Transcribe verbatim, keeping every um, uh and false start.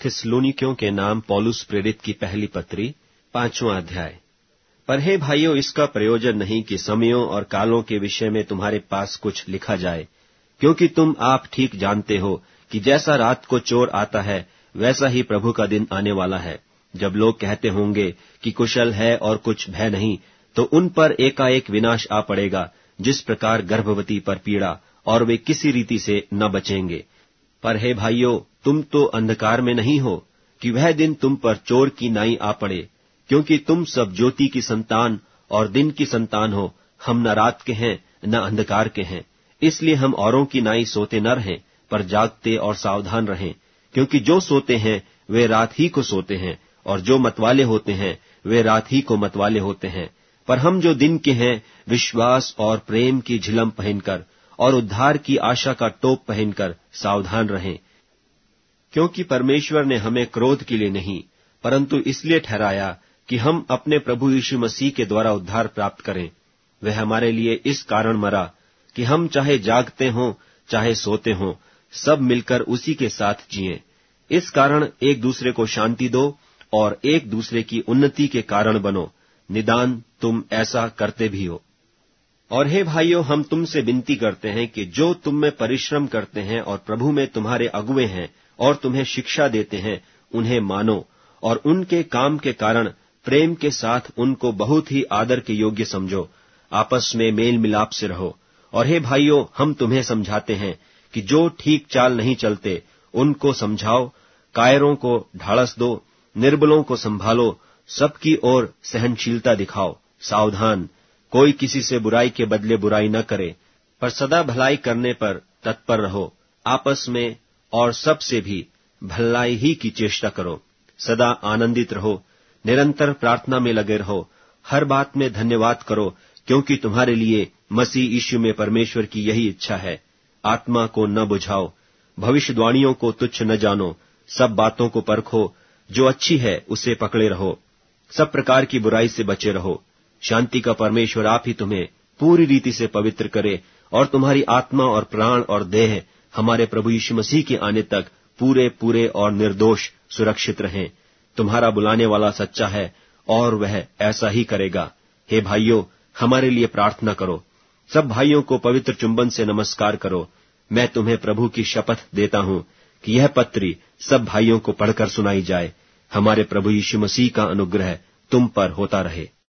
थिस्सलुनीकियों के नाम पौलुस प्रेरित की पहली पत्री, पांचवां अध्याय। पर हे भाइयों, इसका प्रयोजन नहीं कि समयों और कालों के विषय में तुम्हारे पास कुछ लिखा जाए, क्योंकि तुम आप ठीक जानते हो कि जैसा रात को चोर आता है, वैसा ही प्रभु का दिन आने वाला है। जब लोग कहते होंगे कि कुशल है और कुछ भय नहीं, तो उन पर एकाएक विनाश आ पड़ेगा, जिस प्रकार गर्भवती पर पीड़ा, और वे किसी रीति से न बचेंगे। पर हे भाइयों, तुम तो अंधकार में नहीं हो कि वह दिन तुम पर चोर की नाई आ पड़े, क्योंकि तुम सब ज्योति की संतान और दिन की संतान हो। हम न रात के हैं न अंधकार के हैं। इसलिए हम औरों की नाई सोते न रहें, पर जागते और सावधान रहें, क्योंकि जो सोते हैं वे रात ही को सोते हैं, और जो मतवाले होते हैं वे रात ही को मतवाले होते हैं। पर हम जो दिन के हैं, विश्वास और प्रेम की झिलम पहनकर और उद्धार की आशा का टोप पहनकर सावधान रहें। क्योंकि परमेश्वर ने हमें क्रोध के लिए नहीं, परंतु इसलिए ठहराया कि हम अपने प्रभु यीशु मसीह के द्वारा उद्धार प्राप्त करें। वह हमारे लिए इस कारण मरा कि हम चाहे जागते हों चाहे सोते हों, सब मिलकर उसी के साथ जिएं। इस कारण एक दूसरे को शांति दो और एक दूसरे की उन्नति के कारण बनो। निदान तुम ऐसा करते भी हो। और हे भाइयों, हम तुमसे विनती करते हैं कि जो तुम में परिश्रम करते हैं और प्रभु में तुम्हारे अगुए हैं और तुम्हें शिक्षा देते हैं, उन्हें मानो और उनके काम के कारण प्रेम के साथ उनको बहुत ही आदर के योग्य समझो। आपस में मेल मिलाप से रहो। और हे भाइयों, हम तुम्हें समझाते हैं कि जो ठीक चाल नहीं चलते उनको समझाओ, कायरों को ढाढ़स दो, निर्बलों को संभालो, सबकी ओर सहनशीलता दिखाओ। सावधान, कोई किसी से बुराई के बदले बुराई न करे, पर सदा भलाई करने पर तत्पर रहो। आपस में और सब से भी भलाई ही की चेष्टा करो। सदा आनंदित रहो, निरंतर प्रार्थना में लगे रहो, हर बात में धन्यवाद करो, क्योंकि तुम्हारे लिए मसीह यीशु में परमेश्वर की यही इच्छा है। आत्मा को न बुझाओ, भविष्यवाणियों को तुच्छ न जानो, सब बातों को परखो, जो अच्छी है उसे पकड़े रहो, सब प्रकार की बुराई से बचे रहो। शांति का परमेश्वर आप ही तुम्हें पूरी रीति से पवित्र करे, और तुम्हारी आत्मा और प्राण और देह हमारे प्रभु यीशु मसीह के आने तक पूरे पूरे और निर्दोष सुरक्षित रहें। तुम्हारा बुलाने वाला सच्चा है और वह ऐसा ही करेगा। हे भाइयों, हमारे लिए प्रार्थना करो। सब भाइयों को पवित्र चुंबन से नमस्कार करो। मैं तुम्हें प्रभु की शपथ देता हूं कि यह पत्री सब भाइयों को पढ़कर सुनाई जाए। हमारे प्रभु यीशु मसीह का अनुग्रह तुम पर होता रहे।